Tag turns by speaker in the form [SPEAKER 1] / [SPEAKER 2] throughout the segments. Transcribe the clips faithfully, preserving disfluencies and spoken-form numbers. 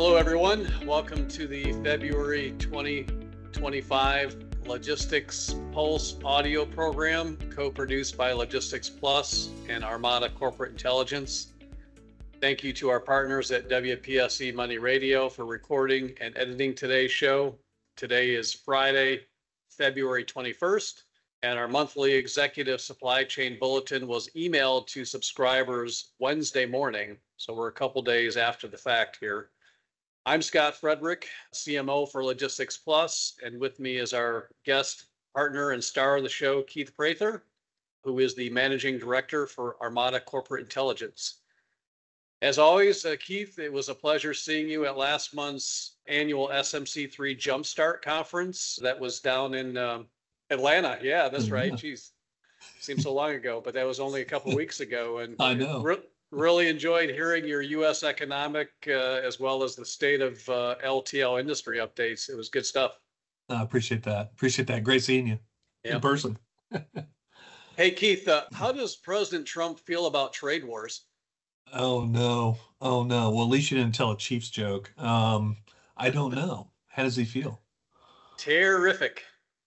[SPEAKER 1] Hello, everyone. Welcome to the February twenty twenty-five Logistics Pulse audio program, co-produced by Logistics Plus and Armada Corporate Intelligence. Thank you to our partners at W P S E Money Radio for recording and editing today's show. Today is Friday, February twenty-first, and our monthly executive supply chain bulletin was emailed to subscribers Wednesday morning. So we're a couple days after the fact here. I'm Scott Frederick, C M O for Logistics Plus, and with me is our guest partner and star of the show, Keith Prather, who is the Managing Director for Armada Corporate Intelligence. As always, uh, Keith, it was a pleasure seeing you at last month's annual S M C three Jumpstart Conference that was down in um, Atlanta. Yeah, that's
[SPEAKER 2] Yeah.
[SPEAKER 1] right. Jeez, seems so long ago, but that was only a couple weeks ago. And
[SPEAKER 2] I know.
[SPEAKER 1] Re- really enjoyed hearing your U S economic uh, as well as the state of uh, L T L industry updates. It was good stuff.
[SPEAKER 2] I appreciate that. Appreciate that. Great seeing you
[SPEAKER 1] Yeah.
[SPEAKER 2] in person.
[SPEAKER 1] Hey, Keith, uh, how does President Trump feel about trade wars?
[SPEAKER 2] Oh no. Oh no. Well, at least you didn't tell a Chiefs joke. Um, I don't know. How does he feel?
[SPEAKER 1] Terrific.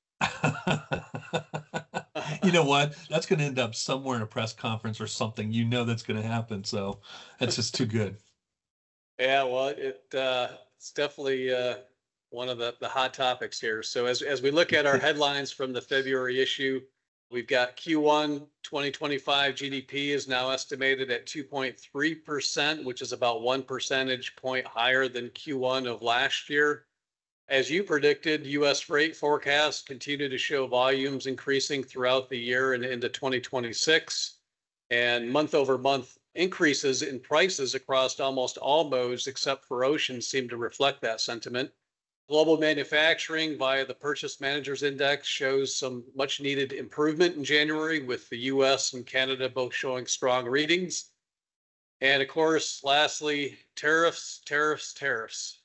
[SPEAKER 2] You know what? That's going to end up somewhere in a press conference or something. You know that's going to happen. So that's just too good.
[SPEAKER 1] Yeah, well, it uh, it's definitely uh, one of the, the hot topics here. So as as we look at our headlines from the February issue, we've got Q one twenty twenty-five G D P is now estimated at two point three percent, which is about one percentage point higher than Q one of last year. As you predicted, U S freight forecasts continue to show volumes increasing throughout the year and into twenty twenty-six, and month over month increases in prices across almost all modes except for ocean seem to reflect that sentiment. Global manufacturing via the Purchase Managers Index shows some much needed improvement in January, with the U S and Canada both showing strong readings. And of course, lastly, tariffs, tariffs, tariffs.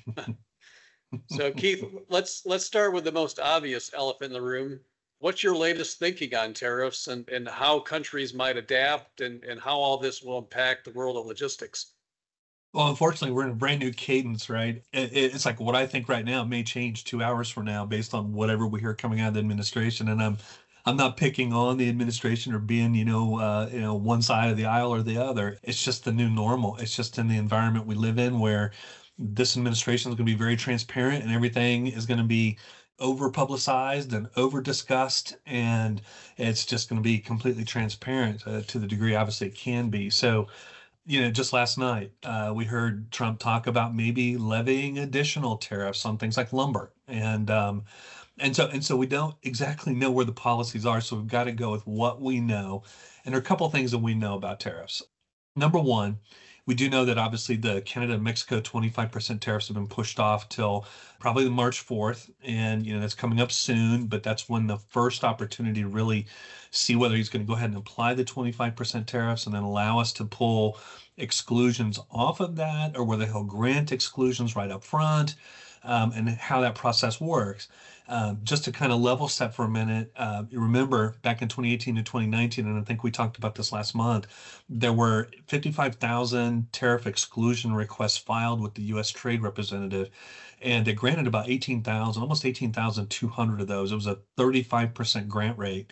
[SPEAKER 1] So Keith, let's let's start with the most obvious elephant in the room. What's your latest thinking on tariffs and, and how countries might adapt and, and how all this will impact the world of logistics?
[SPEAKER 2] Well, unfortunately, we're in a brand new cadence, right? It, it's like what I think right now may change two hours from now based on whatever we hear coming out of the administration. And I'm I'm not picking on the administration or being, you know, uh, you know, one side of the aisle or the other. It's just the new normal. It's just in the environment we live in where this administration is going to be very transparent and everything is going to be over publicized and over discussed, and it's just going to be completely transparent uh, to the degree obviously it can be. So, you know, just last night uh, we heard Trump talk about maybe levying additional tariffs on things like lumber, and um, and so and so we don't exactly know where the policies are. So we've got to go with what we know, and there are a couple of things that we know about tariffs. Number one, we do know that obviously the Canada and Mexico twenty-five percent tariffs have been pushed off till probably the March fourth. And, you know, that's coming up soon, but that's when the first opportunity to really see whether he's going to go ahead and apply the twenty-five percent tariffs and then allow us to pull exclusions off of that, or whether he'll grant exclusions right up front, um, and how that process works. Um, just to kind of level set for a minute, uh, you remember back in twenty eighteen to twenty nineteen, and I think we talked about this last month, there were fifty-five thousand tariff exclusion requests filed with the U S Trade Representative, and they granted about eighteen thousand, almost eighteen thousand two hundred of those. It was a thirty-five percent grant rate.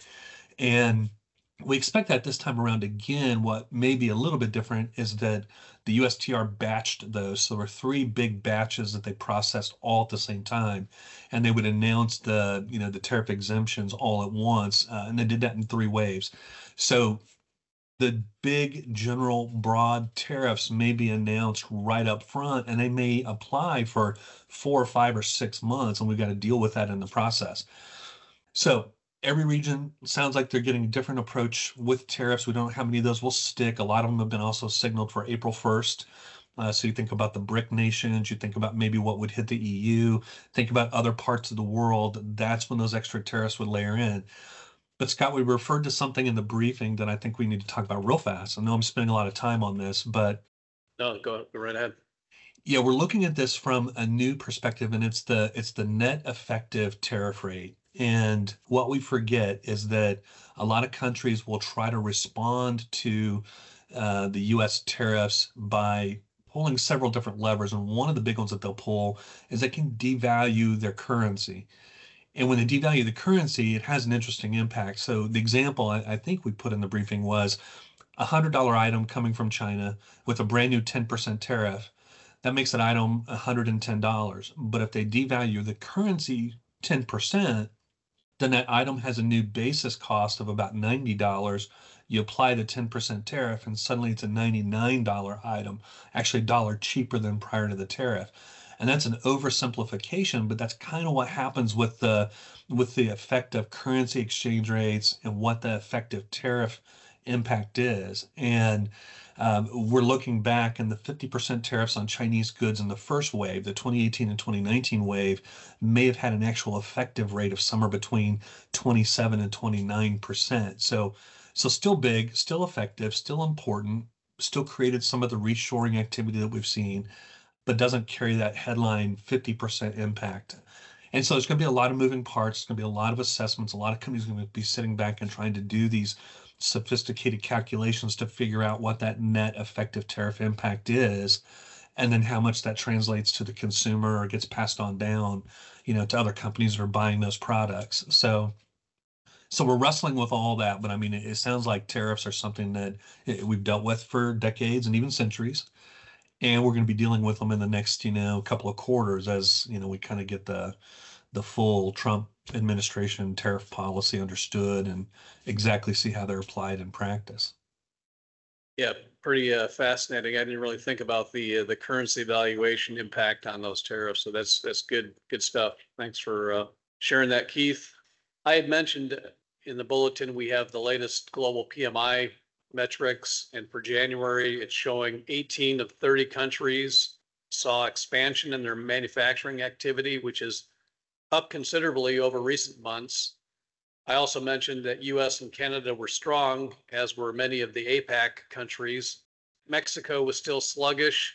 [SPEAKER 2] And we expect that this time around again. What may be a little bit different is that the U S T R batched those. So there were three big batches that they processed all at the same time, and they would announce the, you know, the tariff exemptions all at once, uh, and they did that in three waves. So the big general broad tariffs may be announced right up front, and they may apply for four or five or six months, and we've got to deal with that in the process. So every region sounds like they're getting a different approach with tariffs. We don't know how many of those will stick. A lot of them have been also signaled for April first. Uh, so you think about the BRIC nations, you think about maybe what would hit the E U, think about other parts of the world. That's when those extra tariffs would layer in. But Scott, we referred to something in the briefing that I think we need to talk about real fast. I know I'm spending a lot of time on this, but
[SPEAKER 1] No, go, go right ahead.
[SPEAKER 2] yeah, we're looking at this from a new perspective, and it's the it's the net effective tariff rate. And what we forget is that a lot of countries will try to respond to uh, the U S tariffs by pulling several different levers. And one of the big ones that they'll pull is they can devalue their currency. And when they devalue the currency, it has an interesting impact. So the example I, I think we put in the briefing was a one hundred dollar item coming from China with a brand new ten percent tariff. That makes that item one hundred ten dollars. But if they devalue the currency ten percent, then that item has a new basis cost of about ninety dollars. You apply the ten percent tariff, and suddenly it's a ninety-nine dollar item, actually a dollar cheaper than prior to the tariff. And that's an oversimplification, but that's kind of what happens with the with the effect of currency exchange rates and what the effective tariff impact is. And um, we're looking back, and the fifty percent tariffs on Chinese goods in the first wave, the twenty eighteen and twenty nineteen wave, may have had an actual effective rate of somewhere between twenty-seven and twenty-nine percent. So, so still big, still effective, still important, still created some of the reshoring activity that we've seen, but doesn't carry that headline fifty percent impact. And so there's going to be a lot of moving parts. There's going to be a lot of assessments. A lot of companies are going to be sitting back and trying to do these sophisticated calculations to figure out what that net effective tariff impact is, and then how much that translates to the consumer or gets passed on down, you know, to other companies that are buying those products. So, so we're wrestling with all that. But I mean, it, it sounds like tariffs are something that it, we've dealt with for decades and even centuries, and we're going to be dealing with them in the next, you know, couple of quarters as, you know, we kind of get the the full Trump administration tariff policy understood and exactly see how they're applied in practice.
[SPEAKER 1] Yeah, pretty uh, fascinating. I didn't really think about the uh, the currency valuation impact on those tariffs. So that's that's good good stuff. Thanks for uh, sharing that, Keith. I had mentioned in the bulletin we have the latest global P M I metrics, and for January it's showing eighteen of thirty countries saw expansion in their manufacturing activity, which is up considerably over recent months. I also mentioned that U S and Canada were strong, as were many of the APAC countries. Mexico was still sluggish,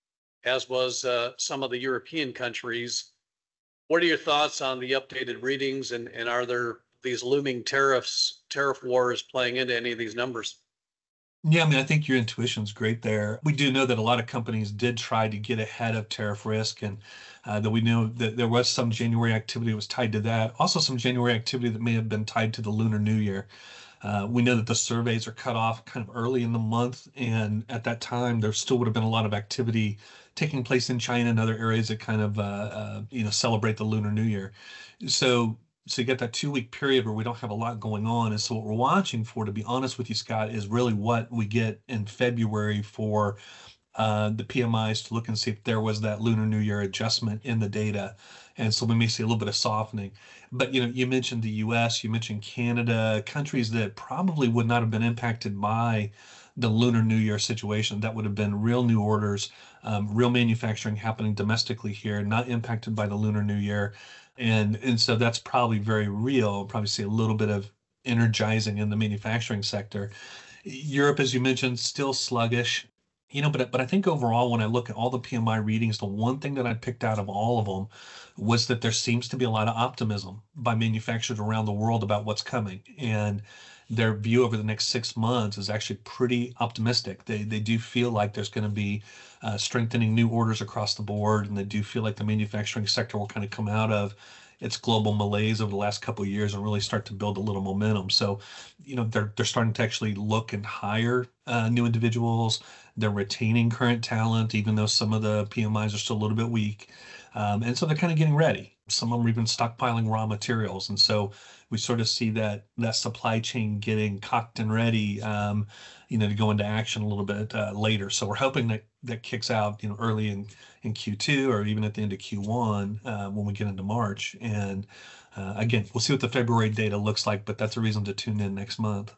[SPEAKER 1] as was uh, some of the European countries. What are your thoughts on the updated readings, and, and are there these looming tariffs, tariff wars playing into any of these numbers?
[SPEAKER 2] Yeah, I mean, I think your intuition's great there. We do know that a lot of companies did try to get ahead of tariff risk, and uh, that we knew that there was some January activity that was tied to that. Also, some January activity that may have been tied to the Lunar New Year. Uh, we know that the surveys are cut off kind of early in the month, and at that time, there still would have been a lot of activity taking place in China and other areas that kind of, uh, uh, you know, celebrate the Lunar New Year. So, so you get that two week period where we don't have a lot going on. And so what we're watching for, to be honest with you, Scott, is really what we get in February for uh, the P M Is to look and see if there was that Lunar New Year adjustment in the data. And so we may see a little bit of softening. But, you know, you mentioned the U S, you mentioned Canada, countries that probably would not have been impacted by the Lunar New Year situation. That would have been real new orders, um, real manufacturing happening domestically here, not impacted by the Lunar New Year. And, and so that's probably very real. Probably see a little bit of energizing in the manufacturing sector. Europe, as you mentioned, still sluggish. You know, but but I think overall, when I look at all the P M I readings, the one thing that I picked out of all of them was that there seems to be a lot of optimism by manufacturers around the world about what's coming, and their view over the next six months is actually pretty optimistic. They they do feel like there's going to be uh, strengthening new orders across the board, and they do feel like the manufacturing sector will kind of come out of its global malaise over the last couple of years and really start to build a little momentum. So, you know, they're they're starting to actually look and hire uh, new individuals. They're retaining current talent, even though some of the P M Is are still a little bit weak. Um, and so they're kind of getting ready. Some of them are even stockpiling raw materials. And so we sort of see that that supply chain getting cocked and ready, um, you know, to go into action a little bit uh, later. So we're hoping that that kicks out, you know, early in, in Q two or even at the end of Q one uh, when we get into March. And uh, again, we'll see what the February data looks like, but that's a reason to tune in next month.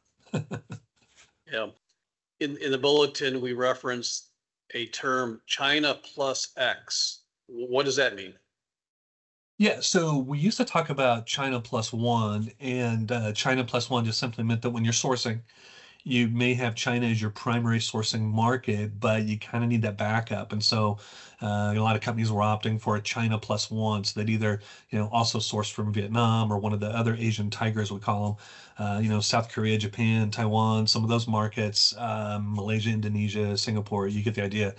[SPEAKER 1] Yeah. In, in the bulletin, we reference a term, China plus X. What does that mean?
[SPEAKER 2] Yeah, so we used to talk about China plus one, and uh, China plus one just simply meant that when you're sourcing, you may have China as your primary sourcing market, but you kind of need that backup. And so uh, a lot of companies were opting for a China plus one. So they'd either, you know, also source from Vietnam or one of the other Asian tigers, we call them, uh, you know, South Korea, Japan, Taiwan, some of those markets, um, Malaysia, Indonesia, Singapore, you get the idea.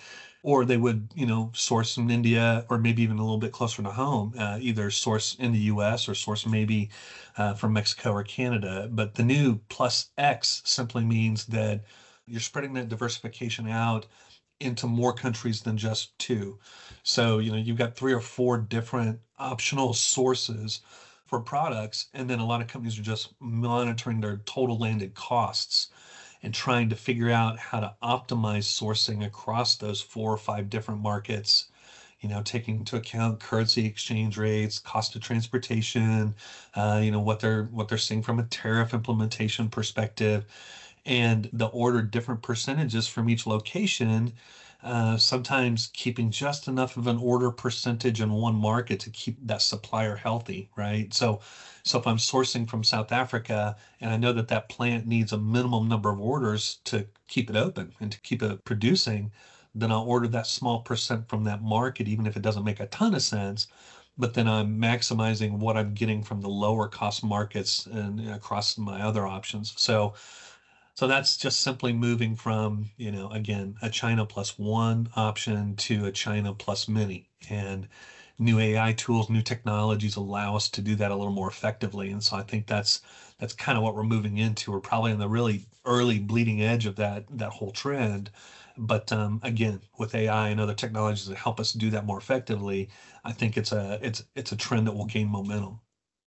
[SPEAKER 2] or they would, you know, source from India or maybe even a little bit closer to home, uh, either source in the U S or source maybe uh, from Mexico or Canada. But the new plus X simply means that you're spreading that diversification out into more countries than just two. So, you know, you've got three or four different optional sources for products, and then a lot of companies are just monitoring their total landed costs and trying to figure out how to optimize sourcing across those four or five different markets, you know, taking into account currency exchange rates, cost of transportation, uh, you know, what they're what they're seeing from a tariff implementation perspective, and they'll order different percentages from each location, uh, sometimes keeping just enough of an order percentage in one market to keep that supplier healthy, right? So, so if I'm sourcing from South Africa and I know that that plant needs a minimum number of orders to keep it open and to keep it producing, then I'll order that small percent from that market, even if it doesn't make a ton of sense. But then I'm maximizing what I'm getting from the lower cost markets and across my other options. So, so that's just simply moving from, you know, again, a China plus one option to a China plus many. And new A I tools, new technologies allow us to do that a little more effectively. And so I think that's that's kind of what we're moving into. We're probably on the really early bleeding edge of that that whole trend. But um, again, with A I and other technologies that help us do that more effectively, I think it's a it's it's a trend that will gain momentum.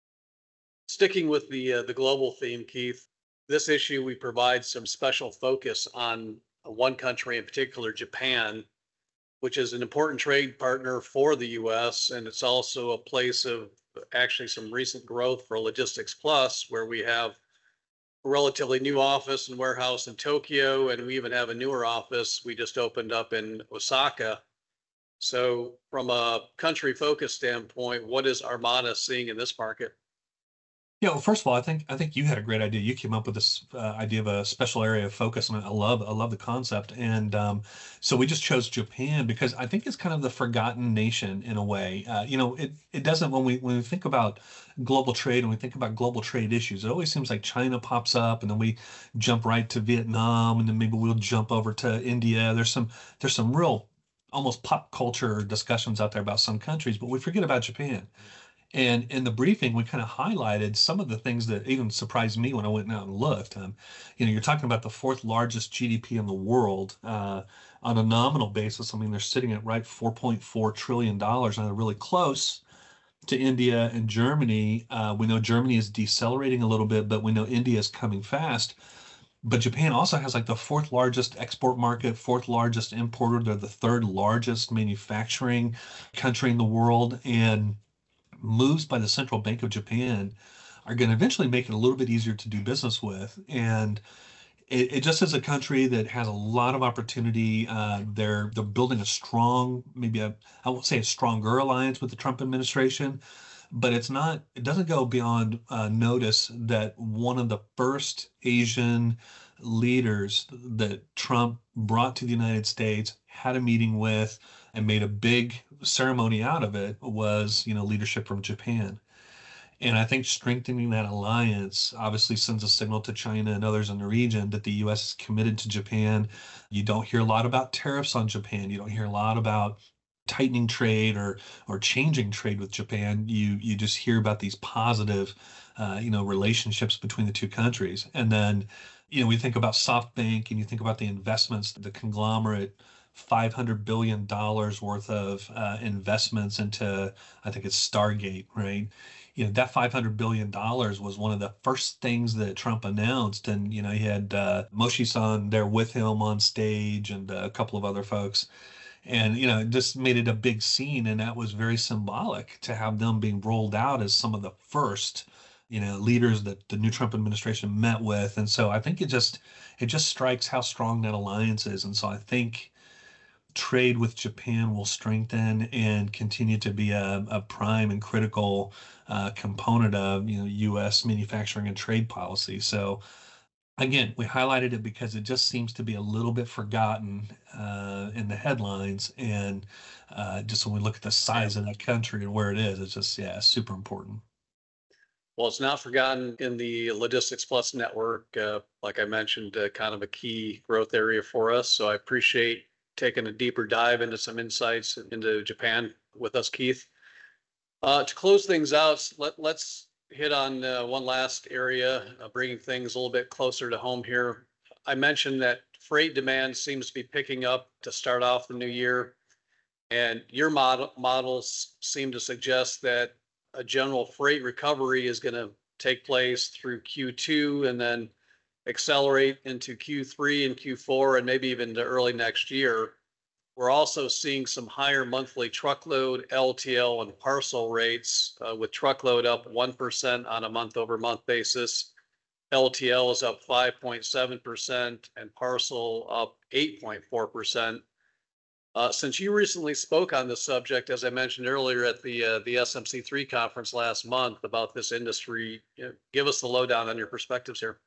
[SPEAKER 1] Sticking with the uh, the global theme, Keith, this issue we provide some special focus on uh, one country in particular, Japan, which is an important trade partner for the U S, and it's also a place of actually some recent growth for Logistics Plus, where we have a relatively new office and warehouse in Tokyo, and we even have a newer office we just opened up in Osaka. So, from a country focus standpoint, what is Armada seeing in this market?
[SPEAKER 2] Yeah, well, first of all, I think I think you had a great idea. You came up with this uh, idea of a special area of focus, and I love I love the concept. And um, so we just chose Japan because I think it's kind of the forgotten nation in a way. Uh, you know, it it doesn't when we when we think about global trade and we think about global trade issues, it always seems like China pops up, and then we jump right to Vietnam, and then maybe we'll jump over to India. There's some there's some real almost pop culture discussions out there about some countries, but we forget about Japan. And in the briefing, we kind of highlighted some of the things that even surprised me when I went out and looked. Um, you know, you're talking about the fourth largest G D P in the world uh, on a nominal basis. I mean, they're sitting at right four point four trillion dollars, and they're really close to India and Germany. Uh, we know Germany is decelerating a little bit, but we know India is coming fast. But Japan also has like the fourth largest export market, fourth largest importer. They're the third largest manufacturing country in the world, and moves by the Central Bank of Japan are going to eventually make it a little bit easier to do business with. And it, it just is a country that has a lot of opportunity. Uh, they're they're building a strong, maybe a I won't say a stronger alliance with the Trump administration, but it's not. It doesn't go beyond uh, notice that one of the first Asian leaders that Trump brought to the United States had a meeting with and made a big ceremony out of it was, you know, leadership from Japan. And I think strengthening that alliance obviously sends a signal to China and others in the region that the U S is committed to Japan. You don't hear a lot about tariffs on Japan. You don't hear a lot about tightening trade or or changing trade with Japan. You you just hear about these positive, uh, you know, relationships between the two countries. And then, you know, we think about SoftBank and you think about the investments, the conglomerate five hundred billion dollars worth of uh, investments into, I think it's Stargate, right? You know, that five hundred billion dollars was one of the first things that Trump announced. And, you know, he had uh, Moshe-san there with him on stage and uh, a couple of other folks. And, you know, it just made it a big scene. And that was very symbolic to have them being rolled out as some of the first, you know, leaders that the new Trump administration met with. And so I think it just, it just strikes how strong that alliance is. And so I think trade with Japan will strengthen and continue to be a, a prime and critical uh, component of, you know, U S manufacturing and trade policy. So again, we highlighted it because it just seems to be a little bit forgotten uh, in the headlines, and uh, just when we look at the
[SPEAKER 1] Yeah.
[SPEAKER 2] size of that country and where it is, it's just yeah, super important.
[SPEAKER 1] Well, it's not forgotten in the Logistics Plus network. Uh, like I mentioned, uh, kind of a key growth area for us. So I appreciate taking a deeper dive into some insights into Japan with us, Keith. Uh, to close things out, let, let's hit on uh, one last area, uh, bringing things a little bit closer to home here. I mentioned that freight demand seems to be picking up to start off the new year, and your model, models seem to suggest that a general freight recovery is going to take place through Q two and then accelerate into Q three and Q four and maybe even to early next year. We're also seeing some higher monthly truckload, L T L, and parcel rates, uh, with truckload up one percent on a month over month basis. L T L is up five point seven percent and parcel up eight point four percent. Uh, since you recently spoke on this subject, as I mentioned earlier at the uh, the S M C three conference last month about this industry, you know, give us the lowdown on your perspectives here.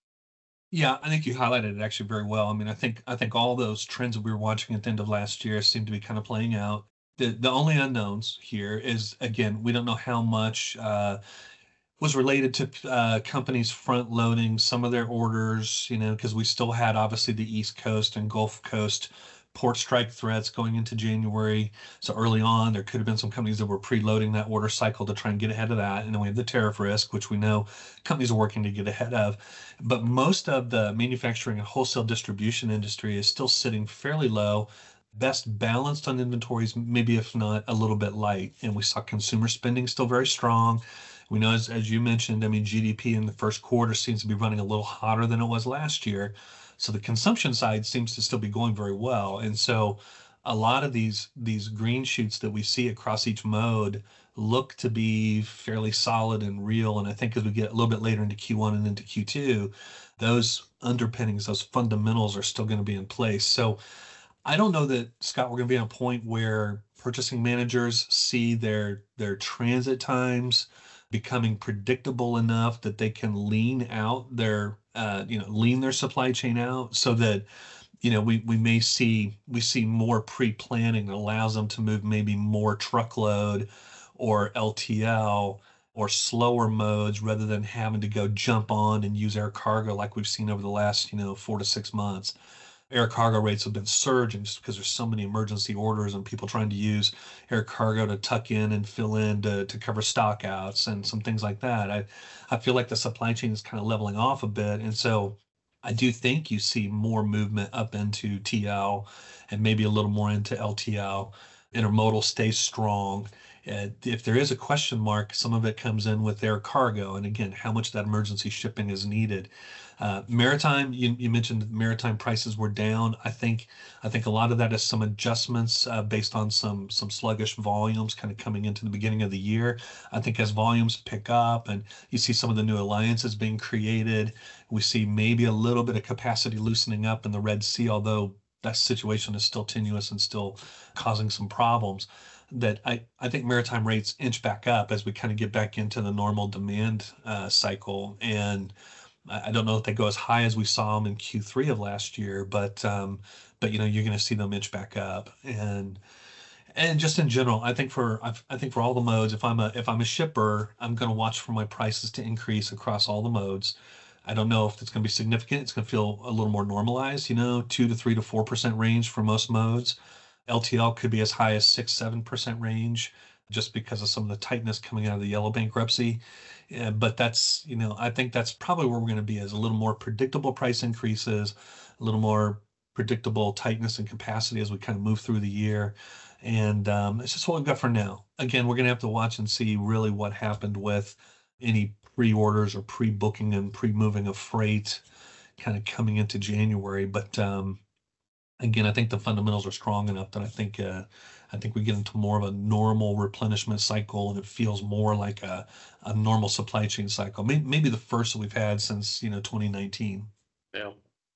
[SPEAKER 2] Yeah, I think you highlighted it actually very well. I mean, I think I think all those trends that we were watching at the end of last year seem to be kind of playing out. The the only unknowns here is, again, we don't know how much uh, was related to uh, companies front loading some of their orders, you know, because we still had obviously the East Coast and Gulf Coast port strike threats going into January. So early on, there could have been some companies that were preloading that order cycle to try and get ahead of that. And then we have the tariff risk, which we know companies are working to get ahead of. But most of the manufacturing and wholesale distribution industry is still sitting fairly low, best balanced on inventories, maybe if not a little bit light. And we saw consumer spending still very strong. We know, as, as you mentioned, I mean, G D P in the first quarter seems to be running a little hotter than it was last year. So the consumption side seems to still be going very well. And so a lot of these these green shoots that we see across each mode look to be fairly solid and real. And I think as we get a little bit later into Q one and into Q two, those underpinnings, those fundamentals are still going to be in place. So I don't know that, Scott, we're going to be at a point where purchasing managers see their their transit times becoming predictable enough that they can lean out their uh, you know lean their supply chain out, so that you know we we may see we see more pre-planning that allows them to move maybe more truckload or L T L or slower modes rather than having to go jump on and use air cargo like we've seen over the last you know four to six months. Air cargo rates have been surging just because there's so many emergency orders and people trying to use air cargo to tuck in and fill in to, to cover stockouts and some things like that. I, I feel like the supply chain is kind of leveling off a bit. And so I do think you see more movement up into T L and maybe a little more into L T L. Intermodal stays strong. Uh, if there is a question mark, some of it comes in with air cargo. And again, how much that emergency shipping is needed. Uh, maritime, you, you mentioned maritime prices were down. I think I think a lot of that is some adjustments uh, based on some some sluggish volumes kind of coming into the beginning of the year. I think as volumes pick up and you see some of the new alliances being created, we see maybe a little bit of capacity loosening up in the Red Sea, although that situation is still tenuous and still causing some problems. That I, I think maritime rates inch back up as we kind of get back into the normal demand uh, cycle. And I don't know if they go as high as we saw them in Q three of last year, but um, but you know you're going to see them inch back up, and and just in general, I think for I think for all the modes, if I'm a if I'm a shipper, I'm going to watch for my prices to increase across all the modes. I don't know if it's going to be significant. It's going to feel a little more normalized, you know, two to three to four percent range for most modes. L T L could be as high as six seven percent range, just because of some of the tightness coming out of the Yellow bankruptcy. Yeah, but that's, you know, I think that's probably where we're going to be, is a little more predictable price increases, a little more predictable tightness and capacity as we kind of move through the year. And um, it's just what we've got for now. Again, we're going to have to watch and see really what happened with any pre-orders or pre-booking and pre-moving of freight kind of coming into January. But um, again, I think the fundamentals are strong enough that I think uh, I think we get into more of a normal replenishment cycle, and it feels more like a, a normal supply chain cycle. Maybe, maybe the first that we've had since you know twenty nineteen.
[SPEAKER 1] Yeah.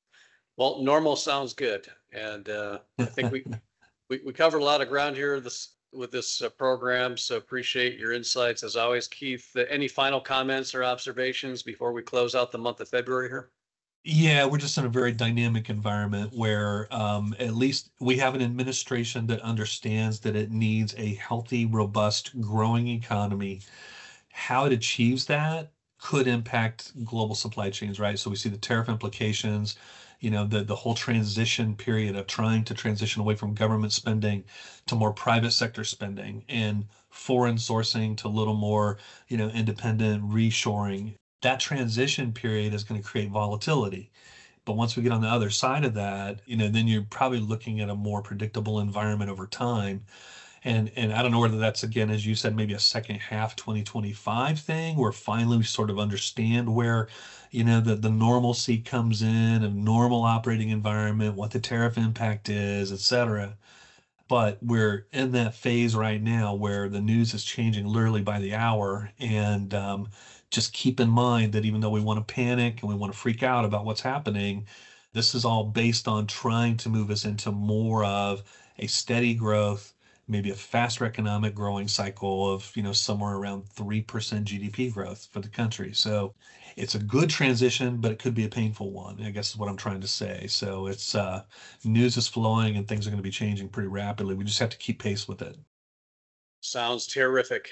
[SPEAKER 1] Well, normal sounds good, and uh, I think we, we we covered a lot of ground here this with this uh, program. So appreciate your insights as always, Keith. Uh, any final comments or observations before we close out the month of February here?
[SPEAKER 2] Yeah, we're just in a very dynamic environment where um, at least we have an administration that understands that it needs a healthy, robust, growing economy. How it achieves that, could impact global supply chains, right? So we see the tariff implications, you know, the, the whole transition period of trying to transition away from government spending to more private sector spending, and foreign sourcing to a little more, you know, independent reshoring. That transition period is going to create volatility. But once we get on the other side of that, you know, then you're probably looking at a more predictable environment over time. And and I don't know whether that's, again, as you said, maybe a second half twenty twenty-five thing, where finally we sort of understand where, you know, the, the normalcy comes in, a normal operating environment, what the tariff impact is, et cetera. But we're in that phase right now where the news is changing literally by the hour. And um, just keep in mind that even though we want to panic and we want to freak out about what's happening, this is all based on trying to move us into more of a steady growth, maybe a faster economic growing cycle of, you know, somewhere around three percent G D P growth for the country. So it's a good transition, but it could be a painful one, I guess is what I'm trying to say. So it's uh, news is flowing and things are going to be changing pretty rapidly. We just have to keep pace with it.
[SPEAKER 1] Sounds terrific.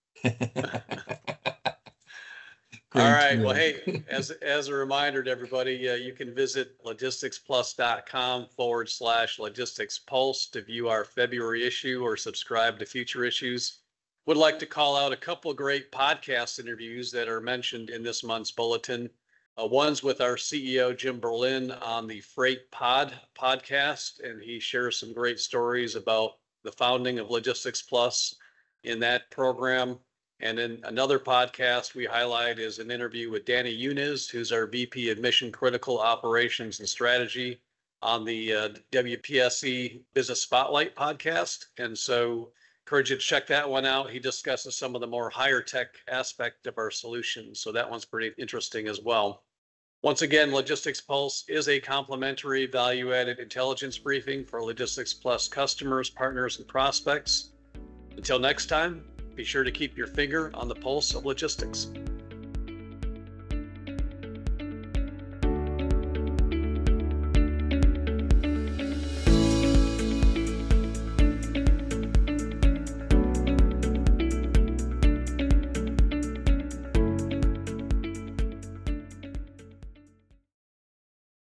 [SPEAKER 2] Great
[SPEAKER 1] All right.
[SPEAKER 2] to
[SPEAKER 1] Well,
[SPEAKER 2] know.
[SPEAKER 1] hey, as as a reminder to everybody, uh, you can visit logisticsplus.com forward slash logistics pulse to view our February issue or subscribe to future issues. Would like to call out a couple of great podcast interviews that are mentioned in this month's bulletin. Uh, one's with our C E O, Jim Berlin, on the Freight Pod podcast, and he shares some great stories about the founding of Logistics Plus in that program. And then another podcast we highlight is an interview with Danny Muniz, who's our V P of Mission Critical Operations and Strategy, on the uh, W P S E Business Spotlight podcast. And so encourage you to check that one out. He discusses some of the more higher tech aspect of our solutions. So that one's pretty interesting as well. Once again, Logistics Pulse is a complimentary value-added intelligence briefing for Logistics Plus customers, partners, and prospects. Until next time, be sure to keep your finger on the pulse of logistics.